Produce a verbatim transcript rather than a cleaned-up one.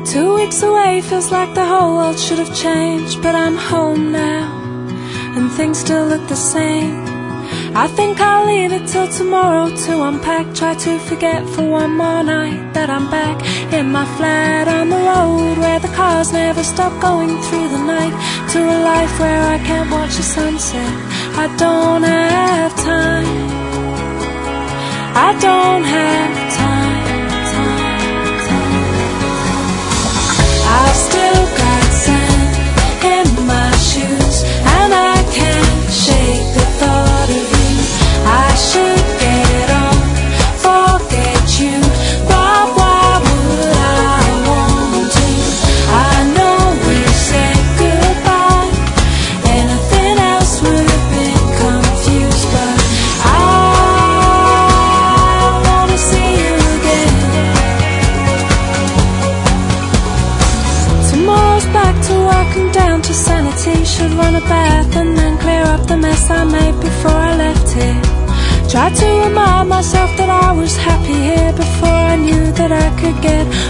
Two weeks away feels like the whole world should have changed, but I'm home now, and things still look the same. I think I'll leave it till tomorrow to unpack, try to forget for one more night that I'm back in my flat on the road, where the cars never stop going through the night, to a life where I can't watch the sunset. I don't have time, I don't have time, time, time. I've still got sand in my shoes, and I can't shake the thought of you. I should get on, forget you, but why would I want to? I know we said goodbye, anything else would have been confused, but I wanna see you again. Tomorrow's back to work and down to sanity, should run a bath and then clear up the mess I made before I left here. Tried to remind myself that I was happy here before I knew that I could get